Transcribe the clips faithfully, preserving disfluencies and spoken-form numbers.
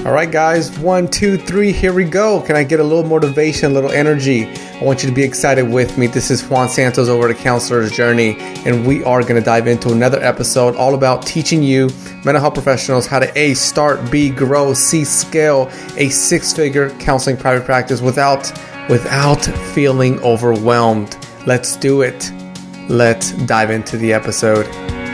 All right, guys, one, two, three, here we go. Can I get a little motivation, a little energy? I want you to be excited with me. This is Juan Santos over at Counselor's Journey, and we are going to dive into another episode all about teaching you mental health professionals how to A, start, B, grow, C, scale a six-figure counseling private practice without, without feeling overwhelmed. Let's do it. Let's dive into the episode.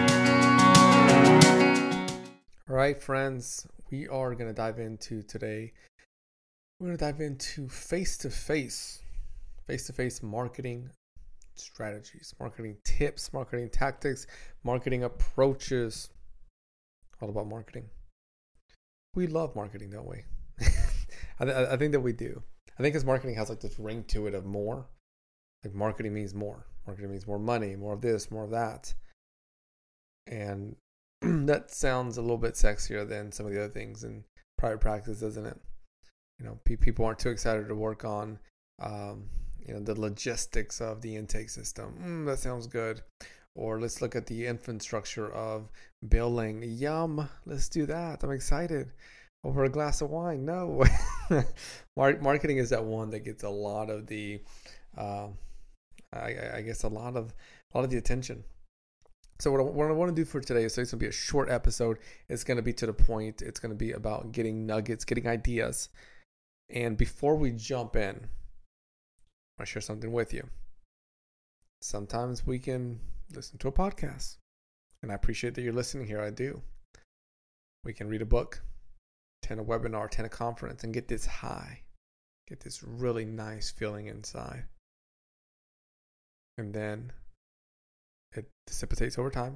All right, friends. We are going to dive into today, we're going to dive into face-to-face, face-to-face marketing strategies, marketing tips, marketing tactics, marketing approaches, all about marketing. We love marketing, don't we? I, th- I think that we do. I think because marketing has like this ring to it of more. Like marketing means more. Marketing means more money, more of this, more of that. And that sounds a little bit sexier than some of the other things in private practice, doesn't it? You know, pe- people aren't too excited to work on, um, you know, the logistics of the intake system. Mm, that sounds good. Or let's look at the infrastructure of billing. Yum, let's do that. I'm excited. Over a glass of wine. No. Mar- marketing is that one that gets a lot of the, uh, I, I guess, a lot of a lot of the attention. So what I, what I want to do for today is, so it's going to be a short episode. It's going to be to the point. It's going to be about getting nuggets, getting ideas. And before we jump in, I want to share something with you. Sometimes we can listen to a podcast. And I appreciate that you're listening here. I do. We can read a book, attend a webinar, attend a conference, and get this high. Get this really nice feeling inside. And then it dissipates over time,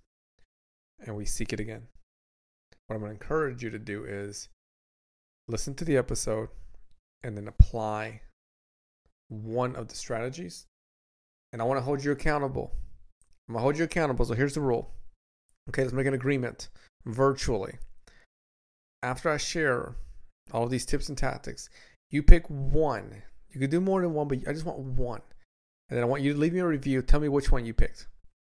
and we seek it again. What I'm going to encourage you to do is listen to the episode and then apply one of the strategies. And I want to hold you accountable. I'm going to hold you accountable. So here's the rule. Okay, let's make an agreement virtually. After I share all of these tips and tactics, you pick one. You could do more than one, but I just want one. And then I want you to leave me a review. Tell me which one you picked.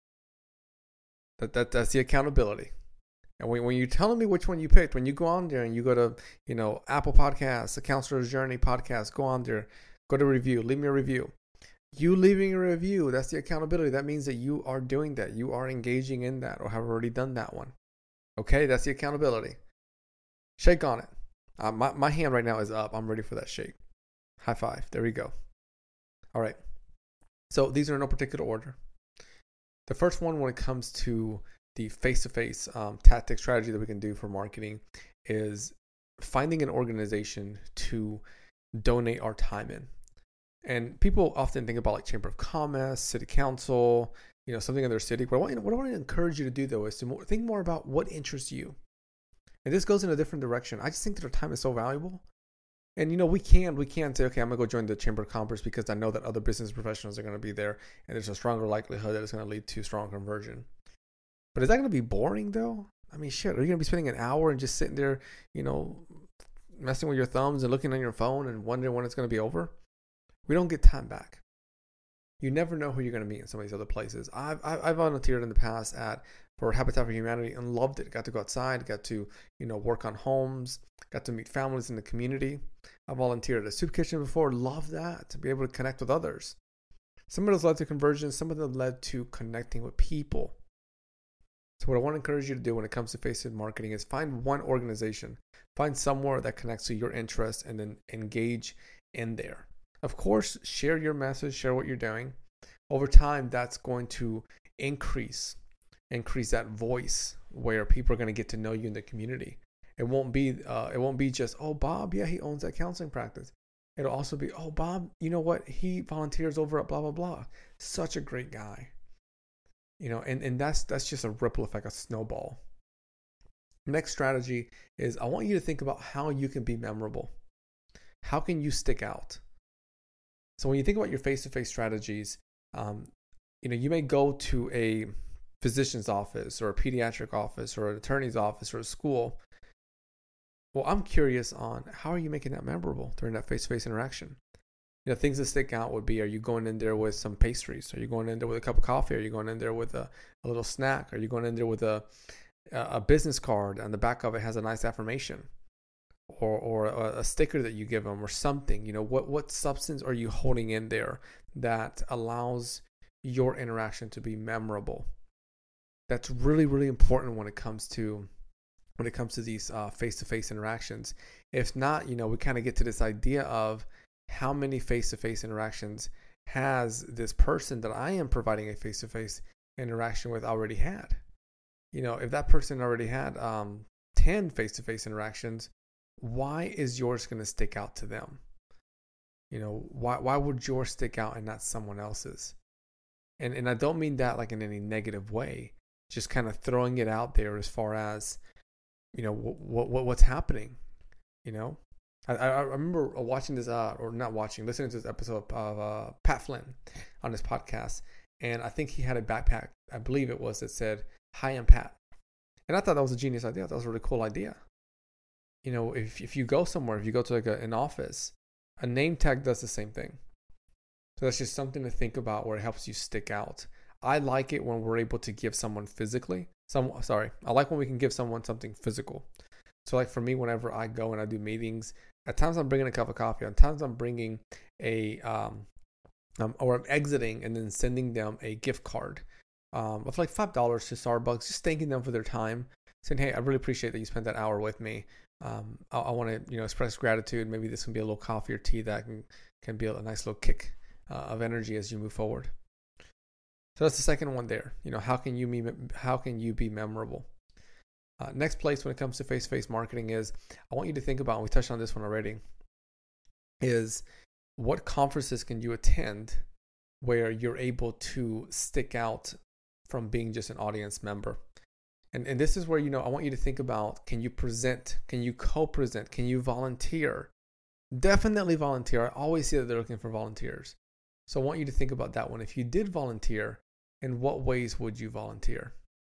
That, that that's the accountability. And when, when you're telling me which one you picked, when you go on there and you go to, you know, Apple Podcasts, the Counselor's Journey podcast, go on there, go to review, leave me a review. You leaving a review, that's the accountability. That means that you are doing that. You are engaging in that or have already done that one. Okay, that's the accountability. Shake on it. Uh, my, my hand right now is up. I'm ready for that shake. High five. There we go. All right. So these are in no particular order. The first one, when it comes to the face-to-face um, tactic strategy that we can do for marketing, is finding an organization to donate our time in. And people often think about like Chamber of Commerce, City Council, you know, something in their city. What I want, what I want to encourage you to do, though, is to more, think more about what interests you. And this goes in a different direction. I just think that our time is so valuable. And, you know, we can, we can say, okay, I'm going to go join the Chamber of Commerce because I know that other business professionals are going to be there and there's a stronger likelihood that it's going to lead to strong conversion. But is that going to be boring, though? I mean, shit, are you going to be spending an hour and just sitting there, you know, messing with your thumbs and looking on your phone and wondering when it's going to be over? We don't get time back. You never know who you're going to meet in some of these other places. I've, I've volunteered in the past at for Habitat for Humanity and loved it. Got to go outside, got to, you know, work on homes, got to meet families in the community. I volunteered at a soup kitchen before. Love that, to be able to connect with others. Some of those led to conversion. Some of them led to connecting with people. So what I want to encourage you to do when it comes to face-to-face marketing is find one organization. Find somewhere that connects to your interests and then engage in there. Of course, share your message, share what you're doing. Over time, that's going to increase, increase that voice where people are going to get to know you in the community. It won't be, uh, it won't be just, oh, Bob, yeah, he owns that counseling practice. It'll also be, oh, Bob, you know what? He volunteers over at blah, blah, blah. Such a great guy. You know, and, and that's, that's just a ripple effect, a snowball. Next strategy is I want you to think about how you can be memorable. How can you stick out? So when you think about your face-to-face strategies, um, you know, you may go to a physician's office or a pediatric office or an attorney's office or a school. Well, I'm curious on how are you making that memorable during that face-to-face interaction? You know, things that stick out would be, are you going in there with some pastries? Are you going in there with a cup of coffee? Are you going in there with a, a little snack? Are you going in there with a, a business card? On the back of it has a nice affirmation. or or a, a sticker that you give them or something. You know, what what substance are you holding in there that allows your interaction to be memorable? That's really, really important when it comes to when it comes to these uh, face-to-face interactions. If not, you know, we kind of get to this idea of how many face-to-face interactions has this person that I am providing a face-to-face interaction with already had. You know, if that person already had um, ten face-to-face interactions, why is yours going to stick out to them? You know, why why would yours stick out and not someone else's? And and I don't mean that like in any negative way. Just kind of throwing it out there as far as, you know, what what what's happening. You know, I I remember watching this uh or not watching, listening to this episode of uh, Pat Flynn on his podcast, and I think he had a backpack, I believe it was, that said, "Hi, I'm Pat," and I thought that was a genius idea. That was a really cool idea. You know, if if you go somewhere, if you go to like a, an office, a name tag does the same thing. So that's just something to think about where it helps you stick out. I like it when we're able to give someone physically. Some sorry, I like when we can give someone something physical. So like for me, whenever I go and I do meetings, at times I'm bringing a cup of coffee. At times I'm bringing a um, um or I'm exiting and then sending them a gift card um of like five dollars to Starbucks, just thanking them for their time, saying, "Hey, I really appreciate that you spent that hour with me. Um, I, I want to you know express gratitude. Maybe this can be a little coffee or tea that can can be a nice little kick uh, of energy as you move forward." So that's the second one there. You know, how can you be, how can you be memorable? Uh, next place when it comes to face-to-face marketing is, I want you to think about, and we touched on this one already, is what conferences can you attend where you're able to stick out from being just an audience member? And and this is where, you know, I want you to think about, can you present? Can you co-present? Can you volunteer? Definitely volunteer. I always see that they're looking for volunteers. So I want you to think about that one. If you did volunteer, in what ways would you volunteer?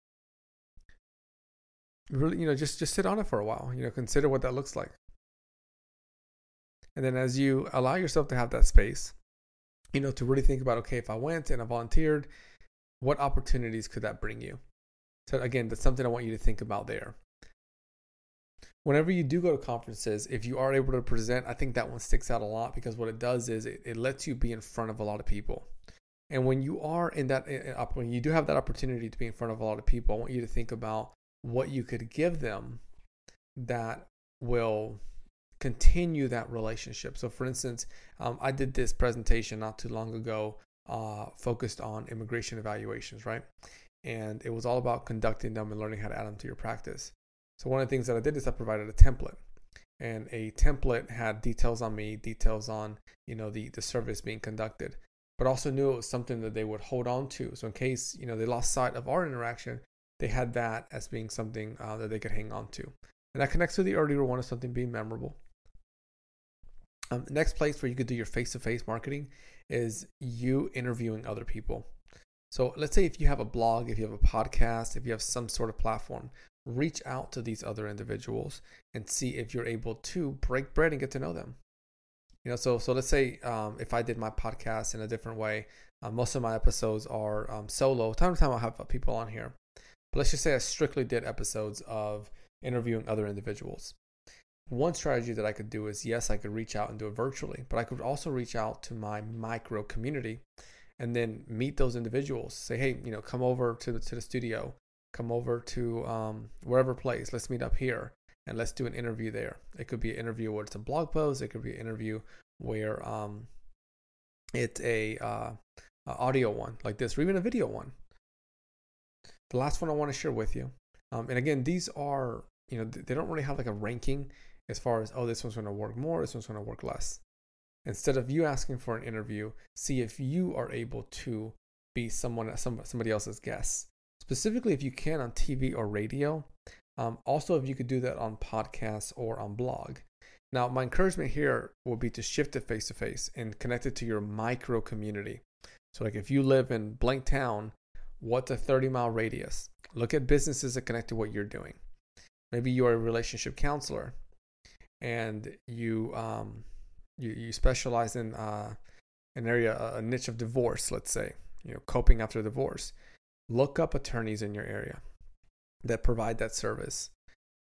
Really, you know, just, just sit on it for a while. You know, consider what that looks like. And then as you allow yourself to have that space, you know, to really think about, okay, if I went and I volunteered, what opportunities could that bring you? So again, that's something I want you to think about there. Whenever you do go to conferences, if you are able to present, I think that one sticks out a lot, because what it does is it, it lets you be in front of a lot of people. And when you are in that, when you do have that opportunity to be in front of a lot of people, I want you to think about what you could give them that will continue that relationship. So for instance, um, I did this presentation not too long ago uh, focused on immigration evaluations, right? And it was all about conducting them and learning how to add them to your practice. So one of the things that I did is I provided a template, and a template had details on me, details on, you know, the, the service being conducted, but also knew it was something that they would hold on to. So in case, you know, they lost sight of our interaction, they had that as being something uh, that they could hang on to. And that connects to the earlier one of something being memorable. Um, the next place where you could do your face-to-face marketing is you interviewing other people. So let's say if you have a blog, if you have a podcast, if you have some sort of platform, reach out to these other individuals and see if you're able to break bread and get to know them. You know, so so let's say um, if I did my podcast in a different way, uh, most of my episodes are um, solo. Time to time I'll have people on here. But let's just say I strictly did episodes of interviewing other individuals. One strategy that I could do is, yes, I could reach out and do it virtually, but I could also reach out to my micro community and then meet those individuals. Say, hey, you know, come over to the, to the studio, come over to um, wherever place. Let's meet up here and let's do an interview there. It could be an interview where it's a blog post. It could be an interview where um, it's a, uh, a audio one like this, or even a video one. The last one I want to share with you, um, and again, these are, you know, they don't really have like a ranking as far as, oh, this one's going to work more, this one's going to work less. Instead of you asking for an interview, see if you are able to be someone, some, somebody else's guest. Specifically, if you can on T V or radio. Um, also, if you could do that on podcasts or on blog. Now, my encouragement here will be to shift it face-to-face and connect it to your micro community. So like if you live in blank town, what's a thirty mile radius? Look at businesses that connect to what you're doing. Maybe you're a relationship counselor and you um, you, you specialize in uh, an area, a niche of divorce, let's say, you know, coping after divorce. Look up attorneys in your area that provide that service.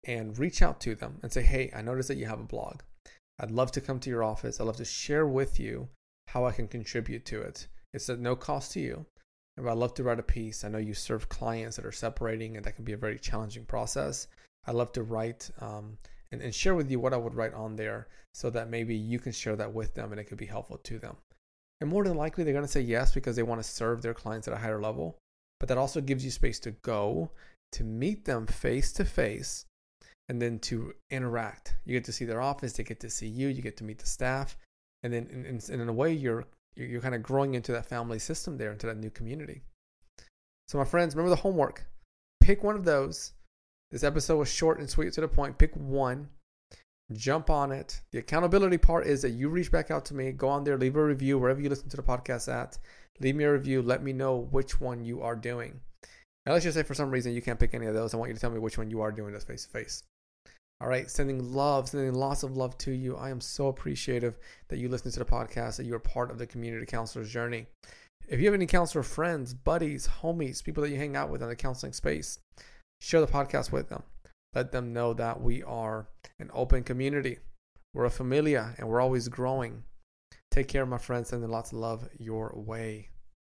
and reach out to them and say, hey, I noticed that you have a blog. I'd love to come to your office. I'd love to share with you how I can contribute to it. It's at no cost to you. And I'd love to write a piece. I know you serve clients that are separating, and that can be a very challenging process. I'd love to write um, and, and share with you what I would write on there so that maybe you can share that with them and it could be helpful to them. And more than likely, they're going to say yes because they want to serve their clients at a higher level. But that also gives you space to go, to meet them face to face, and then to interact. You get to see their office, they get to see you, you get to meet the staff. And then in, in, in a way, you're you're kind of growing into that family system there, into that new community. So my friends, remember the homework. Pick one of those. This episode was short and sweet to the point. Pick one. Jump on it. The accountability part is that you reach back out to me. Go on there, leave a review wherever you listen to the podcast at. Leave me a review. Let me know which one you are doing. Now, let's just say for some reason you can't pick any of those. I want you to tell me which one you are doing this face-to-face. All right, sending love, sending lots of love to you. I am so appreciative that you listen to the podcast, that you are part of the Community Counselor's journey. If you have any counselor friends, buddies, homies, people that you hang out with in the counseling space, share the podcast with them. Let them know that we are an open community. We're a familia, and we're always growing. Take care, my friends, sending lots of love your way.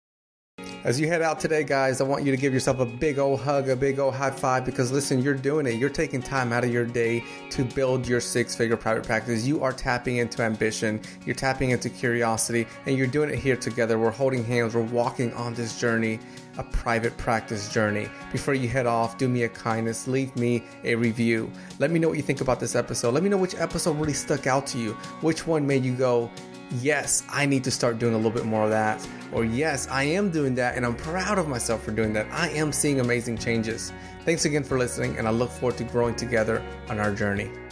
As you head out today, guys, I want you to give yourself a big old hug, a big old high five, because listen, you're doing it. You're taking time out of your day to build your six-figure private practice. You are tapping into ambition. You're tapping into curiosity, and you're doing it here together. We're holding hands. We're walking on this journey, a private practice journey. Before you head off, do me a kindness. Leave me a review. Let me know what you think about this episode. Let me know which episode really stuck out to you. Which one made you go, yes, I need to start doing a little bit more of that. Or yes, I am doing that and I'm proud of myself for doing that. I am seeing amazing changes. Thanks again for listening, and I look forward to growing together on our journey.